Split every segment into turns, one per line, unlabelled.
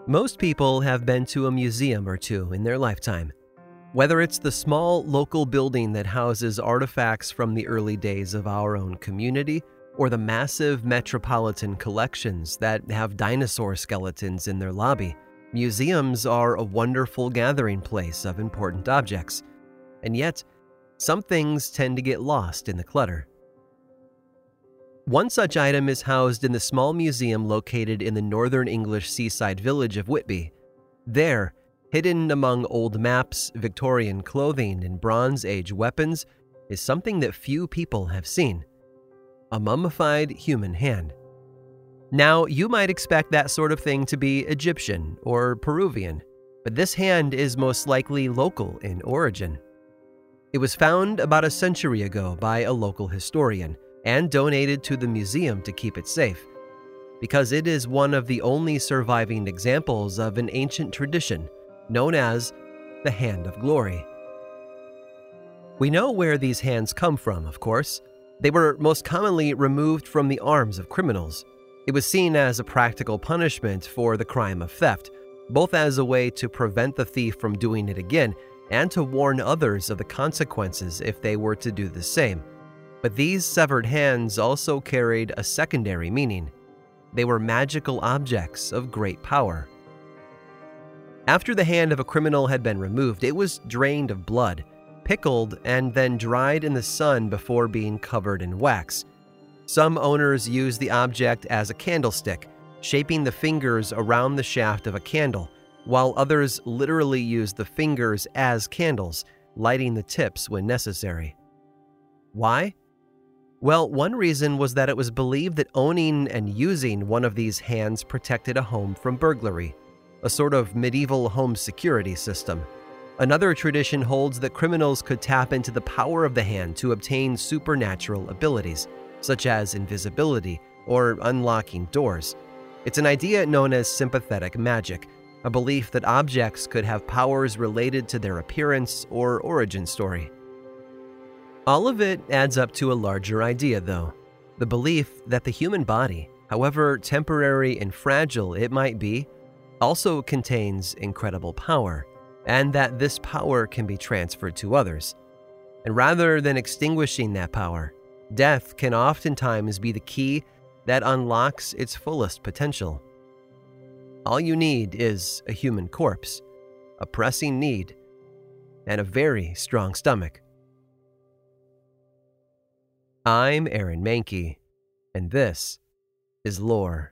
Most people have been to a museum or two in their lifetime. Whether it's the small local building that houses artifacts from the early days of our own community, or the massive metropolitan collections that have dinosaur skeletons in their lobby, museums are a wonderful gathering place of important objects. And yet, some things tend to get lost in the clutter. One such item is housed in the small museum located in the northern English seaside village of Whitby. There, hidden among old maps, Victorian clothing, and Bronze Age weapons, is something that few people have seen: a mummified human hand. Now, you might expect that sort of thing to be Egyptian or Peruvian, but this hand is most likely local in origin. It was found about a century ago by a local historian and donated to the museum to keep it safe, because it is one of the only surviving examples of an ancient tradition known as the Hand of Glory. We know where these hands come from, of course. They were most commonly removed from the arms of criminals. It was seen as a practical punishment for the crime of theft, both as a way to prevent the thief from doing it again and to warn others of the consequences if they were to do the same. But these severed hands also carried a secondary meaning. They were magical objects of great power. After the hand of a criminal had been removed, it was drained of blood, pickled, and then dried in the sun before being covered in wax. Some owners used the object as a candlestick, shaping the fingers around the shaft of a candle, while others literally used the fingers as candles, lighting the tips when necessary. Why? Well, one reason was that it was believed that owning and using one of these hands protected a home from burglary, a sort of medieval home security system. Another tradition holds that criminals could tap into the power of the hand to obtain supernatural abilities, such as invisibility or unlocking doors. It's an idea known as sympathetic magic, a belief that objects could have powers related to their appearance or origin story. All of it adds up to a larger idea, though: the belief that the human body, however temporary and fragile it might be, also contains incredible power, and that this power can be transferred to others. And rather than extinguishing that power, death can oftentimes be the key that unlocks its fullest potential. All you need is a human corpse, a pressing need, and a very strong stomach. I'm Aaron Mahnke, and this is Lore.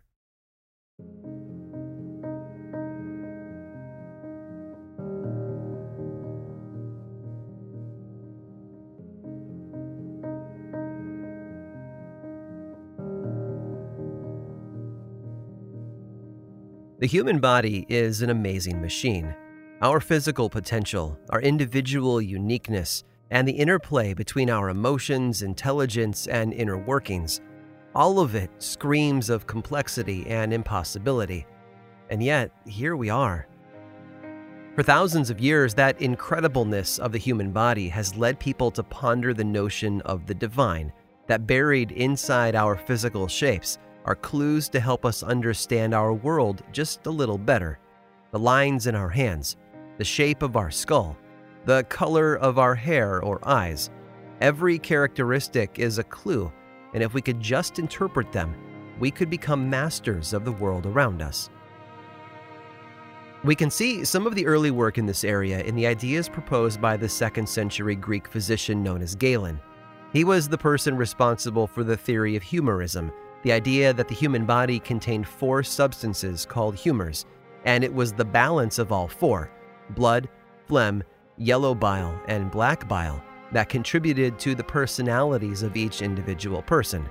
The human body is an amazing machine. Our physical potential, our individual uniqueness, and the interplay between our emotions, intelligence, and inner workings, all of it screams of complexity and impossibility. And yet, here we are. For thousands of years, that incredibleness of the human body has led people to ponder the notion of the divine, that buried inside our physical shapes are clues to help us understand our world just a little better. The lines in our hands, the shape of our skull, the color of our hair or eyes. Every characteristic is a clue, and if we could just interpret them, we could become masters of the world around us. We can see some of the early work in this area in the ideas proposed by the 2nd century Greek physician known as Galen. He was the person responsible for the theory of humorism, the idea that the human body contained 4 substances called humors, and it was the balance of all 4, blood, phlegm, yellow bile, and black bile, that contributed to the personalities of each individual person.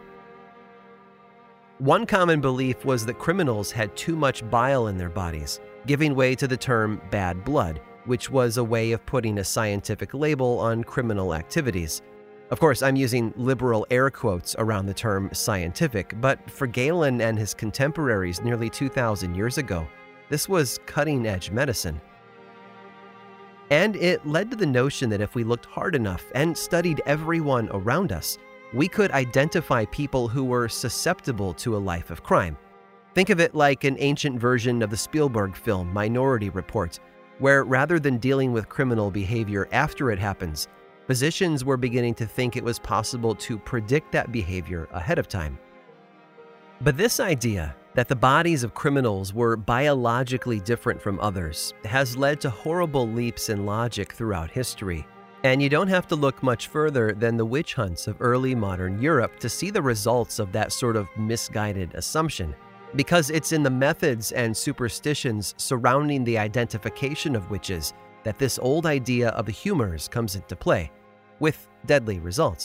One common belief was that criminals had too much bile in their bodies, giving way to the term bad blood, which was a way of putting a scientific label on criminal activities. Of course, I'm using liberal air quotes around the term scientific, but for Galen and his contemporaries nearly 2,000 years ago, this was cutting-edge medicine. And it led to the notion that if we looked hard enough and studied everyone around us, we could identify people who were susceptible to a life of crime. Think of it like an ancient version of the Spielberg film Minority Report, where rather than dealing with criminal behavior after it happens, physicians were beginning to think it was possible to predict that behavior ahead of time. But this idea that the bodies of criminals were biologically different from others has led to horrible leaps in logic throughout history. And you don't have to look much further than the witch hunts of early modern Europe to see the results of that sort of misguided assumption, because it's in the methods and superstitions surrounding the identification of witches that this old idea of the humors comes into play, with deadly results.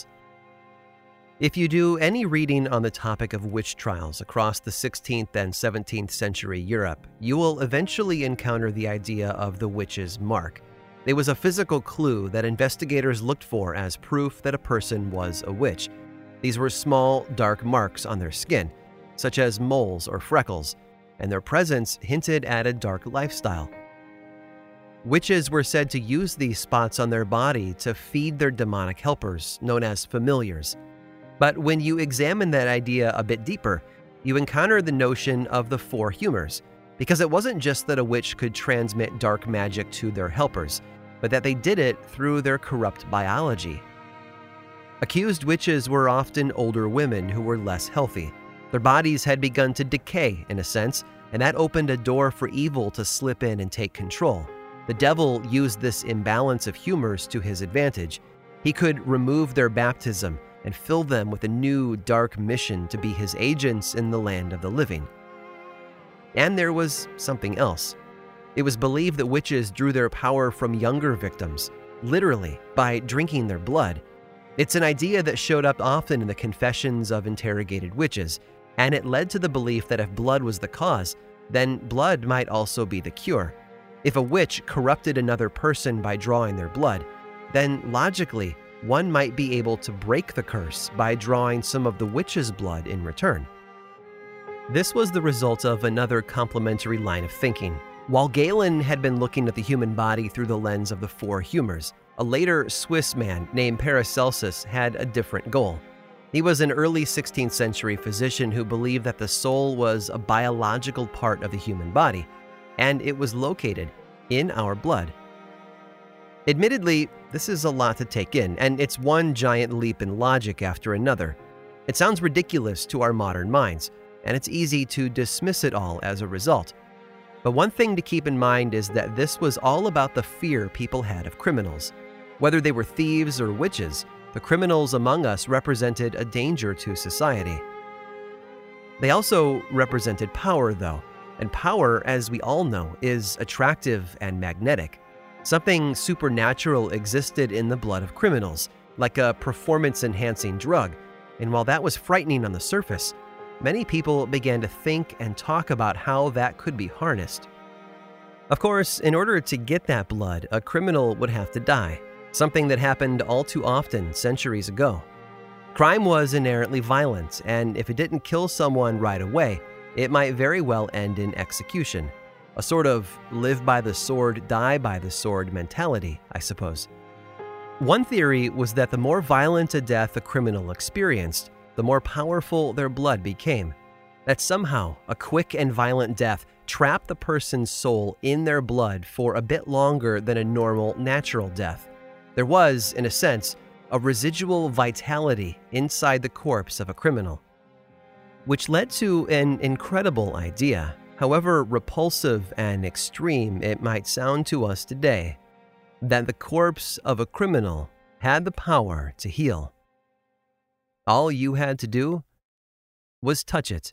If you do any reading on the topic of witch trials across the 16th and 17th century Europe, you will eventually encounter the idea of the witch's mark. It was a physical clue that investigators looked for as proof that a person was a witch. These were small, dark marks on their skin, such as moles or freckles, and their presence hinted at a dark lifestyle. Witches were said to use these spots on their body to feed their demonic helpers, known as familiars. But when you examine that idea a bit deeper, you encounter the notion of the four humors, because it wasn't just that a witch could transmit dark magic to their helpers, but that they did it through their corrupt biology. Accused witches were often older women who were less healthy. Their bodies had begun to decay, in a sense, and that opened a door for evil to slip in and take control. The devil used this imbalance of humors to his advantage. He could remove their baptism and fill them with a new, dark mission to be his agents in the land of the living. And there was something else. It was believed that witches drew their power from younger victims, literally by drinking their blood. It's an idea that showed up often in the confessions of interrogated witches, and it led to the belief that if blood was the cause, then blood might also be the cure. If a witch corrupted another person by drawing their blood, then logically, one might be able to break the curse by drawing some of the witch's blood in return. This was the result of another complementary line of thinking. While Galen had been looking at the human body through the lens of the four humors, a later Swiss man named Paracelsus had a different goal. He was an early 16th century physician who believed that the soul was a biological part of the human body, and it was located in our blood. Admittedly, this is a lot to take in, and it's one giant leap in logic after another. It sounds ridiculous to our modern minds, and it's easy to dismiss it all as a result. But one thing to keep in mind is that this was all about the fear people had of criminals. Whether they were thieves or witches, the criminals among us represented a danger to society. They also represented power, though, and power, as we all know, is attractive and magnetic. Something supernatural existed in the blood of criminals, like a performance-enhancing drug, and while that was frightening on the surface, many people began to think and talk about how that could be harnessed. Of course, in order to get that blood, a criminal would have to die, something that happened all too often centuries ago. Crime was inherently violent, and if it didn't kill someone right away, it might very well end in execution. A sort of live by the sword, die by the sword mentality, I suppose. One theory was that the more violent a death a criminal experienced, the more powerful their blood became. That somehow a quick and violent death trapped the person's soul in their blood for a bit longer than a normal, natural death. There was, in a sense, a residual vitality inside the corpse of a criminal, which led to an incredible idea. However repulsive and extreme it might sound to us today, that the corpse of a criminal had the power to heal. All you had to do was touch it.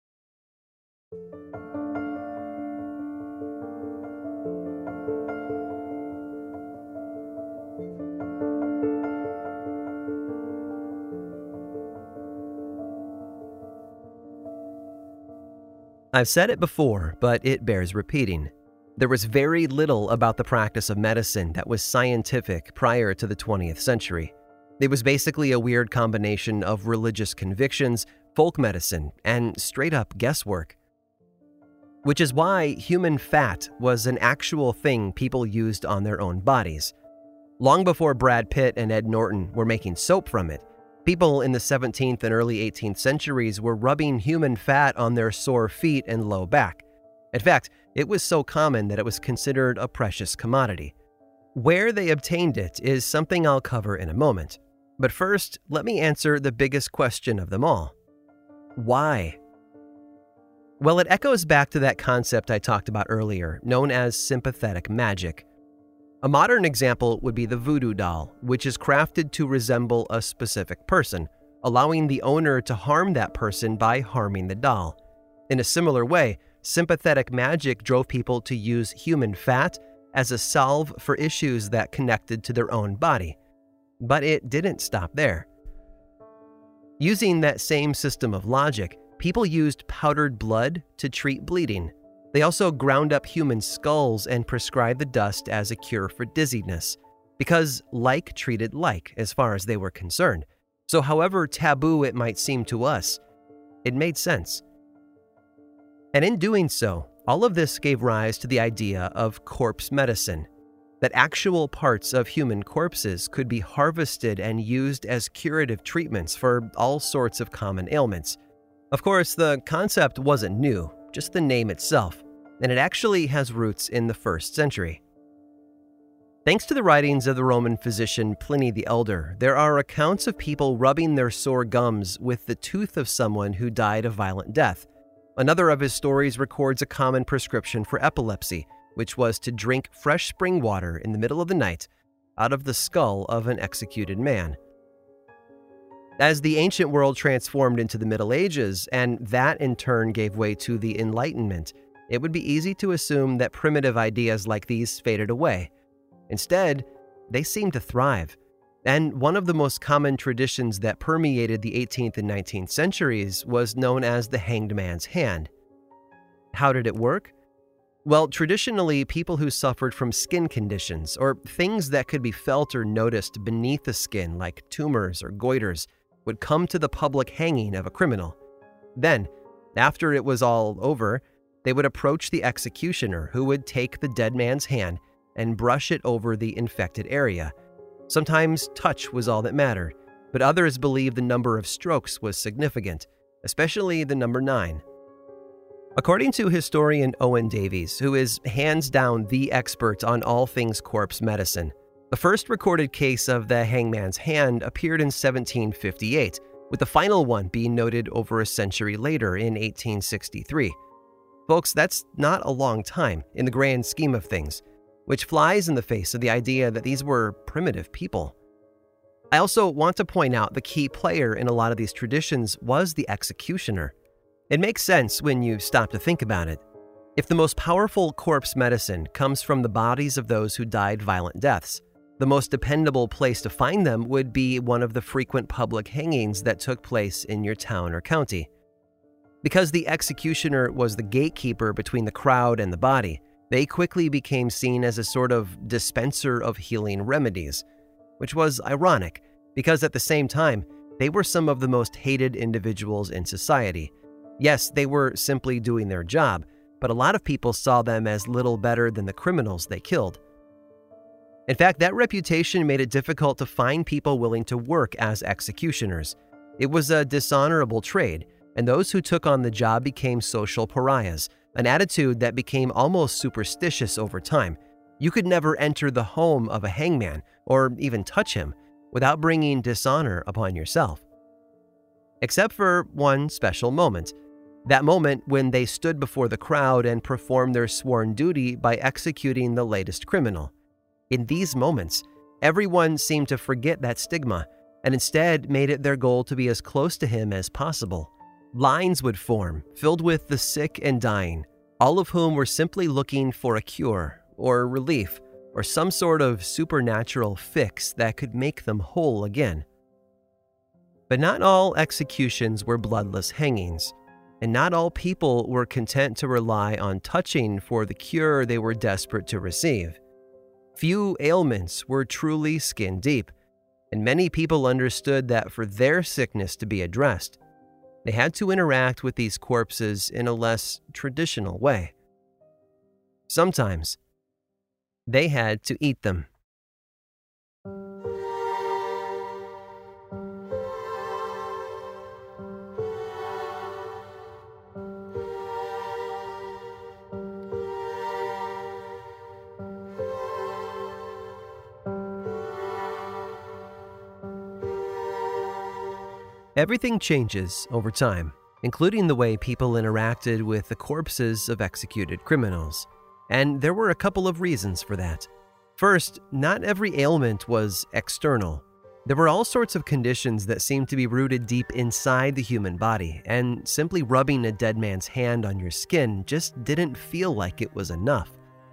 I've said it before, but it bears repeating. There was very little about the practice of medicine that was scientific prior to the 20th century. It was basically a weird combination of religious convictions, folk medicine, and straight-up guesswork. Which is why human fat was an actual thing people used on their own bodies. Long before Brad Pitt and Ed Norton were making soap from it, People in the 17th and early 18th centuries were rubbing human fat on their sore feet and low back. In fact, it was so common that it was considered a precious commodity. Where they obtained it is something I'll cover in a moment. But first, let me answer the biggest question of them all. Why? Well, it echoes back to that concept I talked about earlier, known as sympathetic magic. A modern example would be the voodoo doll, which is crafted to resemble a specific person, allowing the owner to harm that person by harming the doll. In a similar way, sympathetic magic drove people to use human fat as a salve for issues that connected to their own body. But it didn't stop there. Using that same system of logic, people used powdered blood to treat bleeding. They also ground up human skulls and prescribed the dust as a cure for dizziness, because like treated like as far as they were concerned. So however taboo it might seem to us, it made sense. And in doing so, all of this gave rise to the idea of corpse medicine, that actual parts of human corpses could be harvested and used as curative treatments for all sorts of common ailments. Of course, the concept wasn't new, just the name itself, and it actually has roots in the 1st century. Thanks to the writings of the Roman physician Pliny the Elder, there are accounts of people rubbing their sore gums with the tooth of someone who died a violent death. Another of his stories records a common prescription for epilepsy, which was to drink fresh spring water in the middle of the night out of the skull of an executed man. As the ancient world transformed into the Middle Ages, and that in turn gave way to the Enlightenment, it would be easy to assume that primitive ideas like these faded away. Instead, they seemed to thrive. And one of the most common traditions that permeated the 18th and 19th centuries was known as the hanged man's hand. How did it work? Well, traditionally, people who suffered from skin conditions, or things that could be felt or noticed beneath the skin like tumors or goiters, would come to the public hanging of a criminal. Then, after it was all over, they would approach the executioner, who would take the dead man's hand and brush it over the infected area. Sometimes touch was all that mattered, but others believed the number of strokes was significant, especially the number 9. According to historian Owen Davies, who is hands down the expert on all things corpse medicine, the first recorded case of the hangman's hand appeared in 1758, with the final one being noted over a century later in 1863. Folks, that's not a long time in the grand scheme of things, which flies in the face of the idea that these were primitive people. I also want to point out the key player in a lot of these traditions was the executioner. It makes sense when you stop to think about it. If the most powerful corpse medicine comes from the bodies of those who died violent deaths, the most dependable place to find them would be one of the frequent public hangings that took place in your town or county. Because the executioner was the gatekeeper between the crowd and the body, they quickly became seen as a sort of dispenser of healing remedies, which was ironic because at the same time, they were some of the most hated individuals in society. Yes, they were simply doing their job, but a lot of people saw them as little better than the criminals they killed. In fact, that reputation made it difficult to find people willing to work as executioners. It was a dishonorable trade, and those who took on the job became social pariahs, an attitude that became almost superstitious over time. You could never enter the home of a hangman, or even touch him, without bringing dishonor upon yourself. Except for one special moment. That moment when they stood before the crowd and performed their sworn duty by executing the latest criminal. In these moments, everyone seemed to forget that stigma, and instead made it their goal to be as close to him as possible. Lines would form, filled with the sick and dying, all of whom were simply looking for a cure, or relief, or some sort of supernatural fix that could make them whole again. But not all executions were bloodless hangings, and not all people were content to rely on touching for the cure they were desperate to receive. Few ailments were truly skin deep, and many people understood that for their sickness to be addressed, they had to interact with these corpses in a less traditional way. Sometimes, they had to eat them. Everything changes over time, including the way people interacted with the corpses of executed criminals. And there were a couple of reasons for that. First, not every ailment was external. There were all sorts of conditions that seemed to be rooted deep inside the human body, and simply rubbing a dead man's hand on your skin just didn't feel like it was enough.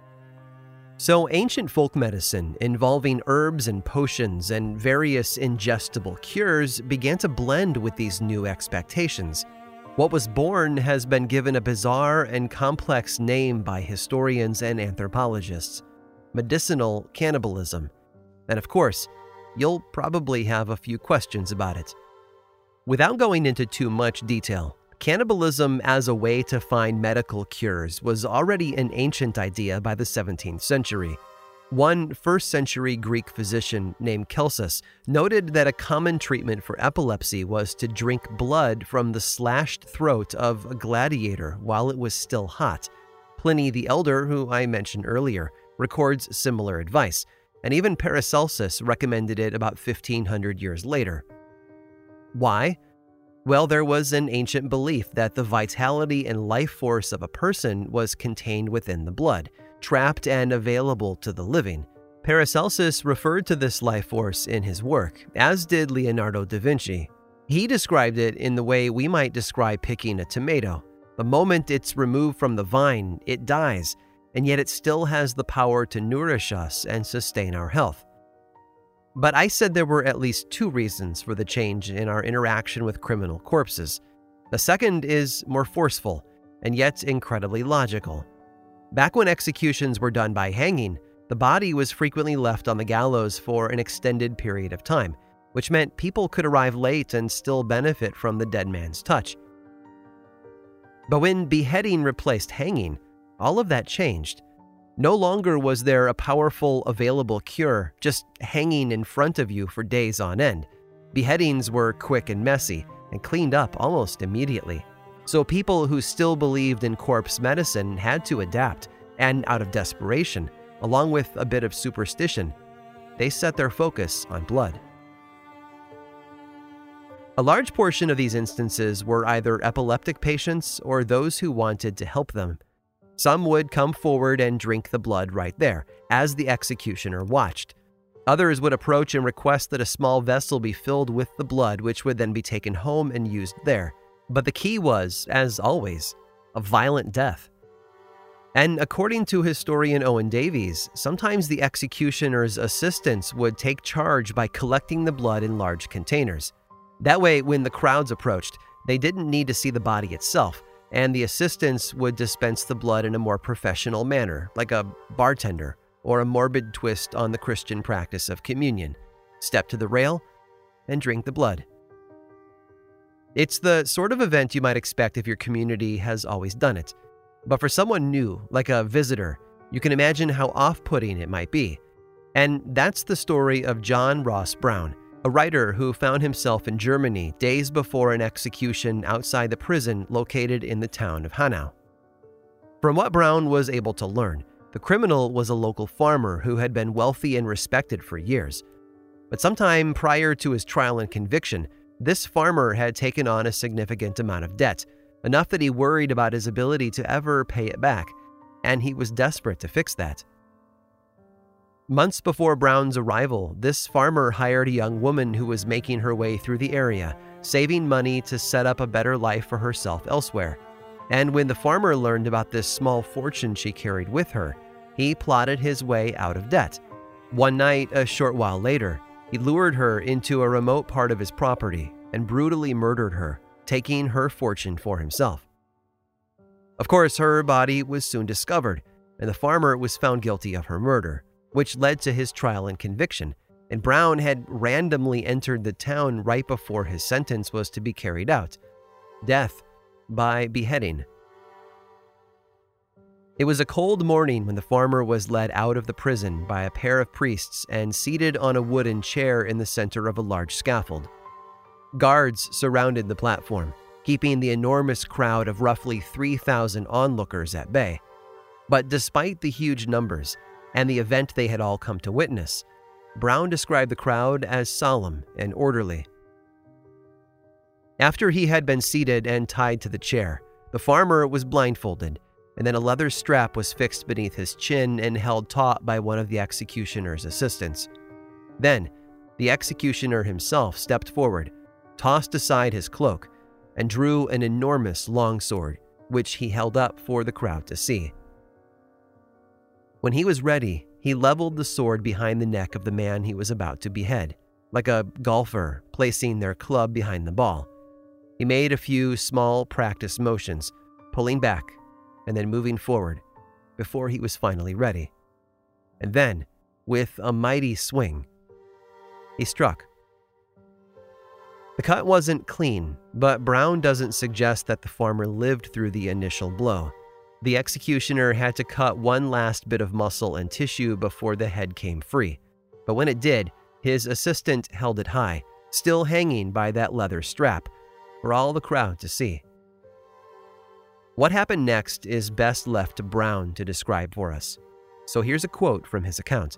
So ancient folk medicine, involving herbs and potions and various ingestible cures, began to blend with these new expectations. What was born has been given a bizarre and complex name by historians and anthropologists: medicinal cannibalism. And of course, you'll probably have a few questions about it. Without going into too much detail, cannibalism as a way to find medical cures was already an ancient idea by the 17th century. One first-century Greek physician named Celsus noted that a common treatment for epilepsy was to drink blood from the slashed throat of a gladiator while it was still hot. Pliny the Elder, who I mentioned earlier, records similar advice, and even Paracelsus recommended it about 1,500 years later. Why? Well, there was an ancient belief that the vitality and life force of a person was contained within the blood, trapped and available to the living. Paracelsus referred to this life force in his work, as did Leonardo da Vinci. He described it in the way we might describe picking a tomato. The moment it's removed from the vine, it dies, and yet it still has the power to nourish us and sustain our health. But I said there were at least two reasons for the change in our interaction with criminal corpses. The second is more forceful, and yet incredibly logical. Back when executions were done by hanging, the body was frequently left on the gallows for an extended period of time, which meant people could arrive late and still benefit from the dead man's touch. But when beheading replaced hanging, all of that changed. No longer was there a powerful, available cure just hanging in front of you for days on end. Beheadings were quick and messy and cleaned up almost immediately. So people who still believed in corpse medicine had to adapt, and out of desperation, along with a bit of superstition, they set their focus on blood. A large portion of these instances were either epileptic patients or those who wanted to help them. Some would come forward and drink the blood right there, as the executioner watched. Others would approach and request that a small vessel be filled with the blood, which would then be taken home and used there. But the key was, as always, a violent death. And according to historian Owen Davies, sometimes the executioner's assistants would take charge by collecting the blood in large containers. That way, when the crowds approached, they didn't need to see the body itself, and the assistants would dispense the blood in a more professional manner, like a bartender, or a morbid twist on the Christian practice of communion. Step to the rail and drink the blood. It's the sort of event you might expect if your community has always done it. But for someone new, like a visitor, you can imagine how off-putting it might be. And that's the story of John Ross Brown, a writer who found himself in Germany days before an execution outside the prison located in the town of Hanau. From what Brown was able to learn, the criminal was a local farmer who had been wealthy and respected for years. But sometime prior to his trial and conviction, this farmer had taken on a significant amount of debt, enough that he worried about his ability to ever pay it back, and he was desperate to fix that. Months before Brown's arrival, this farmer hired a young woman who was making her way through the area, saving money to set up a better life for herself elsewhere. And when the farmer learned about this small fortune she carried with her, he plotted his way out of debt. One night, a short while later, he lured her into a remote part of his property and brutally murdered her, taking her fortune for himself. Of course, her body was soon discovered, and the farmer was found guilty of her murder, which led to his trial and conviction, and Brown had randomly entered the town right before his sentence was to be carried out: death by beheading. It was a cold morning when the farmer was led out of the prison by a pair of priests and seated on a wooden chair in the center of a large scaffold. Guards surrounded the platform, keeping the enormous crowd of roughly 3,000 onlookers at bay. But despite the huge numbers and the event they had all come to witness, Brown described the crowd as solemn and orderly. After he had been seated and tied to the chair, the farmer was blindfolded, and then a leather strap was fixed beneath his chin and held taut by one of the executioner's assistants. Then, the executioner himself stepped forward, tossed aside his cloak, and drew an enormous longsword, which he held up for the crowd to see. When he was ready, he leveled the sword behind the neck of the man he was about to behead, like a golfer placing their club behind the ball. He made a few small practice motions, pulling back and then moving forward before he was finally ready. And then, with a mighty swing, he struck. The cut wasn't clean, but Brown doesn't suggest that the farmer lived through the initial blow. The executioner had to cut one last bit of muscle and tissue before the head came free. But when it did, his assistant held it high, still hanging by that leather strap, for all the crowd to see. What happened next is best left to Brown to describe for us. So here's a quote from his account.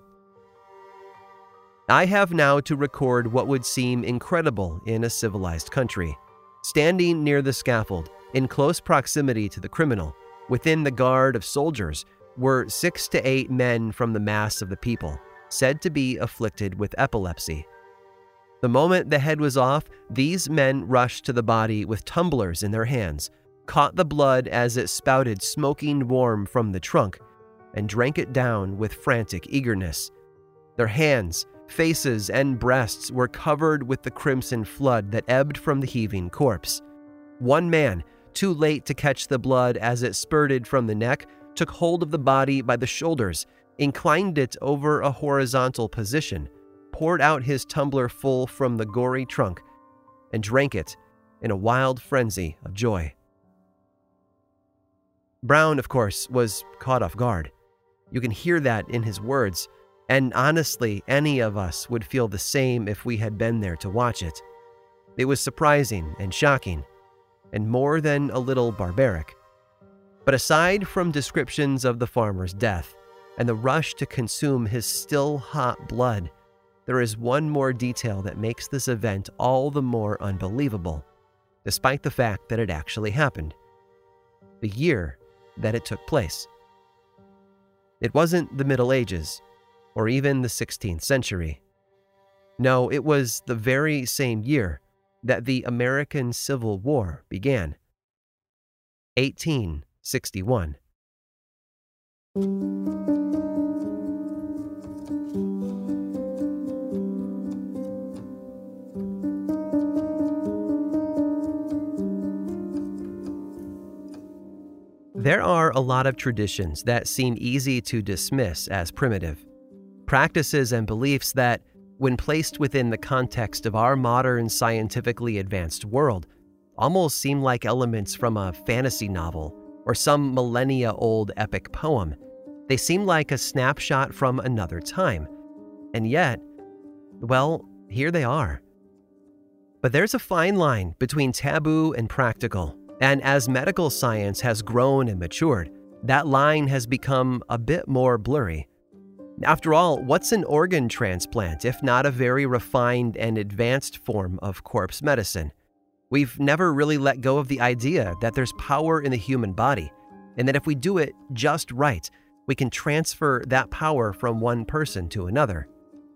"I have now to record what would seem incredible in a civilized country. Standing near the scaffold, in close proximity to the criminal, within the guard of soldiers, were 6 to 8 men from the mass of the people, said to be afflicted with epilepsy. The moment the head was off, these men rushed to the body with tumblers in their hands, caught the blood as it spouted smoking warm from the trunk, and drank it down with frantic eagerness. Their hands, faces, and breasts were covered with the crimson flood that ebbed from the heaving corpse. One man, too late to catch the blood as it spurted from the neck, took hold of the body by the shoulders, inclined it over a horizontal position, poured out his tumbler full from the gory trunk, and drank it in a wild frenzy of joy." Brown, of course, was caught off guard. You can hear that in his words, and honestly, any of us would feel the same if we had been there to watch it. It was surprising and shocking, and more than a little barbaric. But aside from descriptions of the farmer's death and the rush to consume his still hot blood, there is one more detail that makes this event all the more unbelievable, despite the fact that it actually happened. The year that it took place. It wasn't the Middle Ages, or even the 16th century. No, it was the very same year that the American Civil War began. 1861. There are a lot of traditions that seem easy to dismiss as primitive. Practices and beliefs that, when placed within the context of our modern scientifically advanced world, almost seem like elements from a fantasy novel or some millennia-old epic poem. They seem like a snapshot from another time. And yet, well, here they are. But there's a fine line between taboo and practical. And as medical science has grown and matured, that line has become a bit more blurry. After all, what's an organ transplant if not a very refined and advanced form of corpse medicine? We've never really let go of the idea that there's power in the human body, and that if we do it just right, we can transfer that power from one person to another.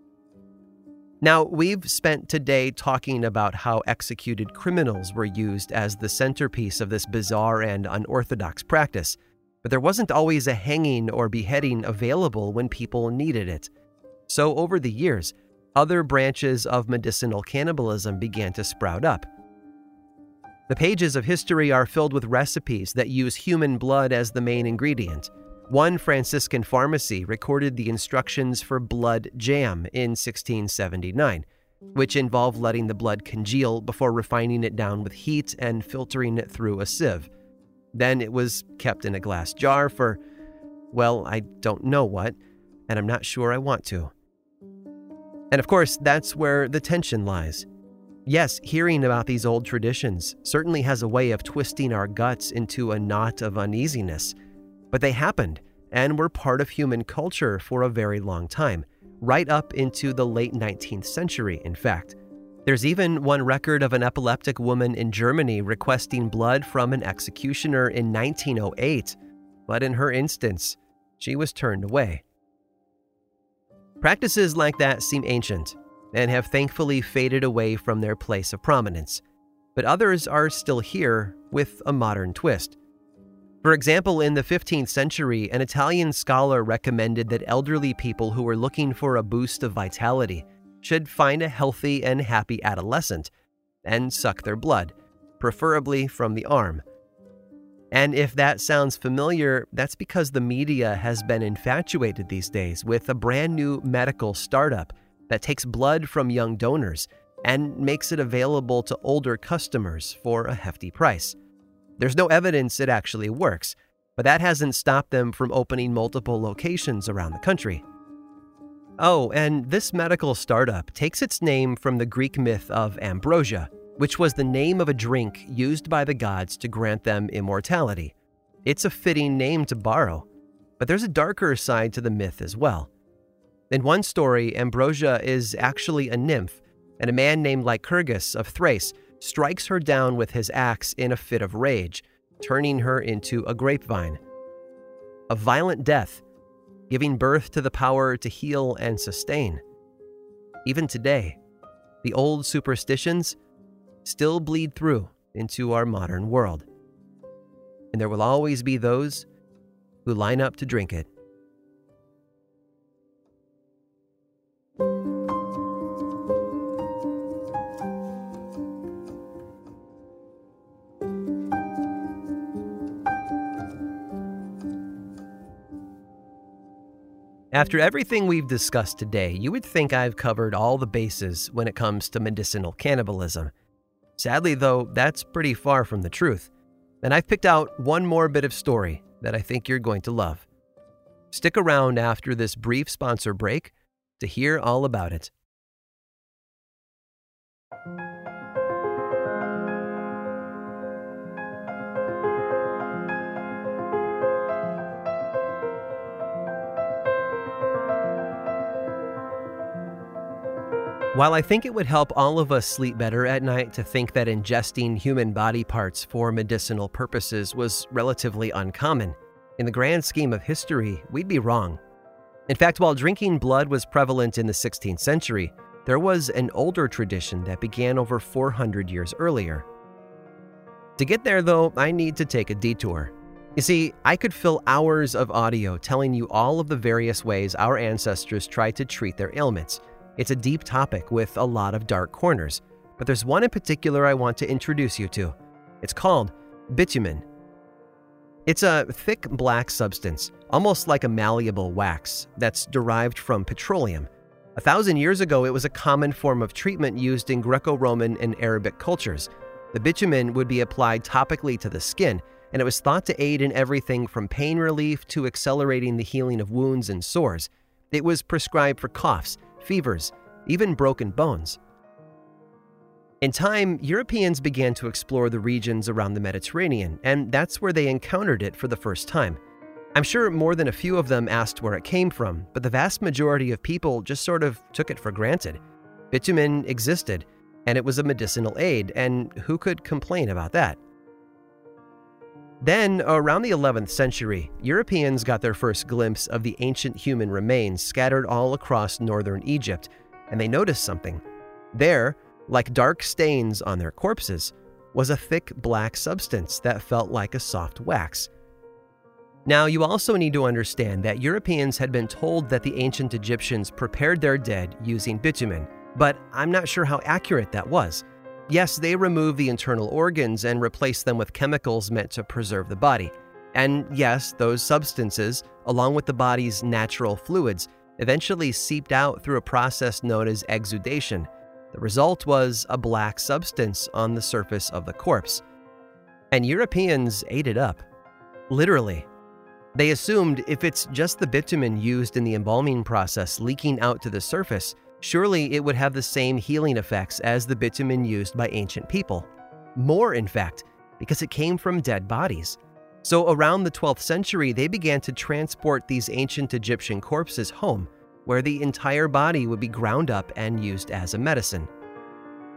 Now, we've spent today talking about how executed criminals were used as the centerpiece of this bizarre and unorthodox practice, but there wasn't always a hanging or beheading available when people needed it. So over the years, other branches of medicinal cannibalism began to sprout up. The pages of history are filled with recipes that use human blood as the main ingredient. One Franciscan pharmacy recorded the instructions for blood jam in 1679, which involved letting the blood congeal before refining it down with heat and filtering it through a sieve. Then it was kept in a glass jar for, well, I don't know what, and I'm not sure I want to. And of course, that's where the tension lies. Yes, hearing about these old traditions certainly has a way of twisting our guts into a knot of uneasiness. But they happened and were part of human culture for a very long time, right up into the late 19th century, in fact. There's even one record of an epileptic woman in Germany requesting blood from an executioner in 1908, but in her instance, she was turned away. Practices like that seem ancient and have thankfully faded away from their place of prominence, but others are still here with a modern twist. For example, in the 15th century, an Italian scholar recommended that elderly people who were looking for a boost of vitality should find a healthy and happy adolescent and suck their blood, preferably from the arm. And if that sounds familiar, that's because the media has been infatuated these days with a brand new medical startup that takes blood from young donors and makes it available to older customers for a hefty price. There's no evidence it actually works, but that hasn't stopped them from opening multiple locations around the country. Oh, and this medical startup takes its name from the Greek myth of ambrosia, which was the name of a drink used by the gods to grant them immortality. It's a fitting name to borrow, but there's a darker side to the myth as well. In one story, Ambrosia is actually a nymph, and a man named Lycurgus of Thrace strikes her down with his axe in a fit of rage, turning her into a grapevine. A violent death, giving birth to the power to heal and sustain. Even today, the old superstitions still bleed through into our modern world. And there will always be those who line up to drink it. After everything we've discussed today, you would think I've covered all the bases when it comes to medicinal cannibalism. Sadly, though, that's pretty far from the truth. And I've picked out one more bit of story that I think you're going to love. Stick around after this brief sponsor break to hear all about it. While I think it would help all of us sleep better at night to think that ingesting human body parts for medicinal purposes was relatively uncommon, in the grand scheme of history, we'd be wrong. In fact, while drinking blood was prevalent in the 16th century, there was an older tradition that began over 400 years earlier. To get there, though, I need to take a detour. You see, I could fill hours of audio telling you all of the various ways our ancestors tried to treat their ailments. It's a deep topic with a lot of dark corners, but there's one in particular I want to introduce you to. It's called bitumen. It's a thick black substance, almost like a malleable wax, that's derived from petroleum. 1,000 years ago, it was a common form of treatment used in Greco-Roman and Arabic cultures. The bitumen would be applied topically to the skin, and it was thought to aid in everything from pain relief to accelerating the healing of wounds and sores. It was prescribed for coughs, fevers, even broken bones. In time, Europeans began to explore the regions around the Mediterranean, and that's where they encountered it for the first time. I'm sure more than a few of them asked where it came from, but the vast majority of people just sort of took it for granted. Bitumen existed, and it was a medicinal aid, and who could complain about that? Then, around the 11th century, Europeans got their first glimpse of the ancient human remains scattered all across northern Egypt, and they noticed something. There, like dark stains on their corpses, was a thick black substance that felt like a soft wax. Now, you also need to understand that Europeans had been told that the ancient Egyptians prepared their dead using bitumen, but I'm not sure how accurate that was. Yes, they removed the internal organs and replaced them with chemicals meant to preserve the body. And yes, those substances, along with the body's natural fluids, eventually seeped out through a process known as exudation. The result was a black substance on the surface of the corpse. And Europeans ate it up. Literally. They assumed if it's just the bitumen used in the embalming process leaking out to the surface, surely it would have the same healing effects as the bitumen used by ancient people. More, in fact, because it came from dead bodies. So around the 12th century, they began to transport these ancient Egyptian corpses home, where the entire body would be ground up and used as a medicine.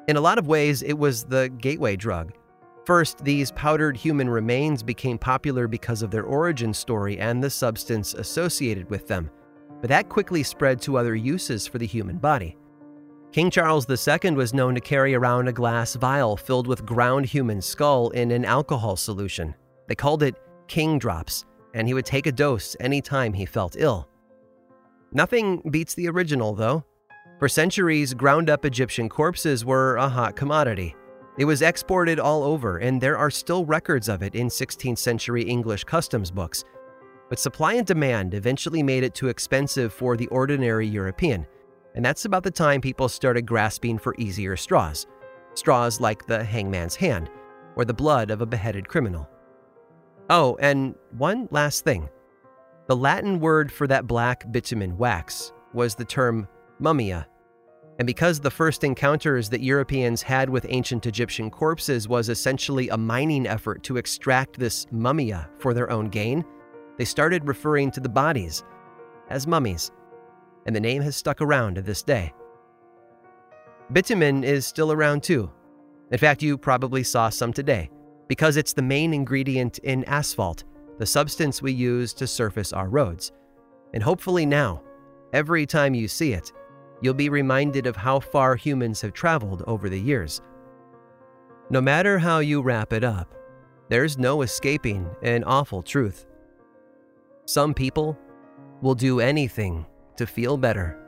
In a lot of ways, it was the gateway drug. First, these powdered human remains became popular because of their origin story and the substance associated with them, but that quickly spread to other uses for the human body. King Charles II was known to carry around a glass vial filled with ground human skull in an alcohol solution. They called it King Drops, and he would take a dose anytime he felt ill. Nothing beats the original, though. For centuries, ground-up Egyptian corpses were a hot commodity. It was exported all over, and there are still records of it in 16th century English customs books. But supply and demand eventually made it too expensive for the ordinary European, and that's about the time people started grasping for easier straws. Straws like the hangman's hand, or the blood of a beheaded criminal. Oh, and one last thing. The Latin word for that black bitumen wax was the term mummia. And because the first encounters that Europeans had with ancient Egyptian corpses was essentially a mining effort to extract this mummia for their own gain, they started referring to the bodies as mummies. And the name has stuck around to this day. Bitumen is still around too. In fact, you probably saw some today, because it's the main ingredient in asphalt, the substance we use to surface our roads. And hopefully now, every time you see it, you'll be reminded of how far humans have traveled over the years. No matter how you wrap it up, there's no escaping an awful truth. Some people will do anything to feel better.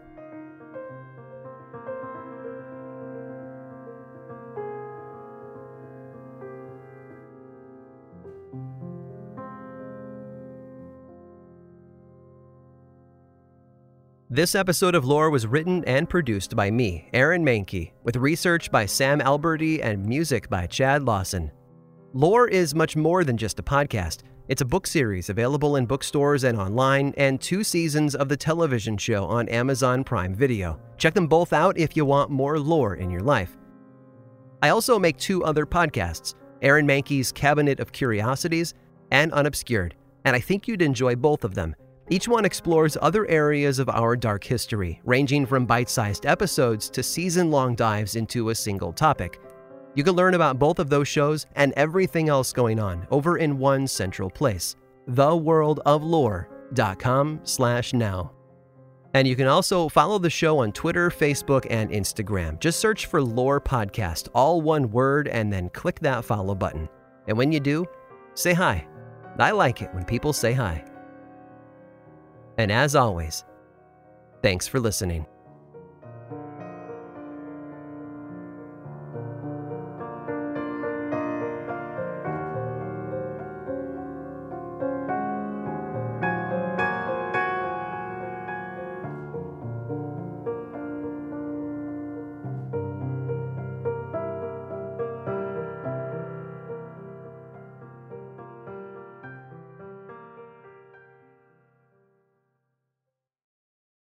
This episode of Lore was written and produced by me, Aaron Mahnke, with research by Sam Alberti and music by Chad Lawson. Lore is much more than just a podcast. It's a book series available in bookstores and online, and 2 seasons of the television show on Amazon Prime Video. Check them both out if you want more lore in your life. I also make 2 other podcasts, Aaron Mahnke's Cabinet of Curiosities and Unobscured, and I think you'd enjoy both of them. Each one explores other areas of our dark history, ranging from bite-sized episodes to season-long dives into a single topic. You can learn about both of those shows and everything else going on over in one central place, theworldoflore.com/now. And you can also follow the show on Twitter, Facebook, and Instagram. Just search for Lore Podcast, all one word, and then click that follow button. And when you do, say hi. I like it when people say hi. And as always, thanks for listening.